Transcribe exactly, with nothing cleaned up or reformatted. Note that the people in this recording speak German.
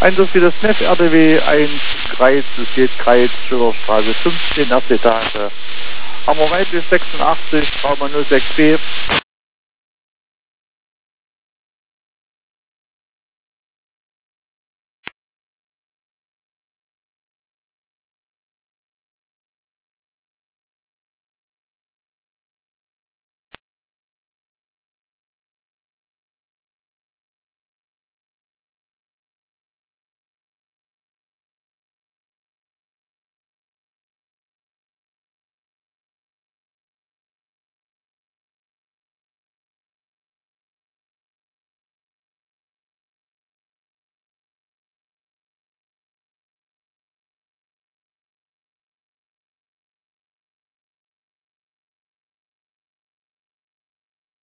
Einsatz für das N E F R D W eins Greiz, es geht Greiz, Schillerstraße fünfzehn, erste Etage. Hammer weiblich sechsundachtzig, Trauma null sechs B.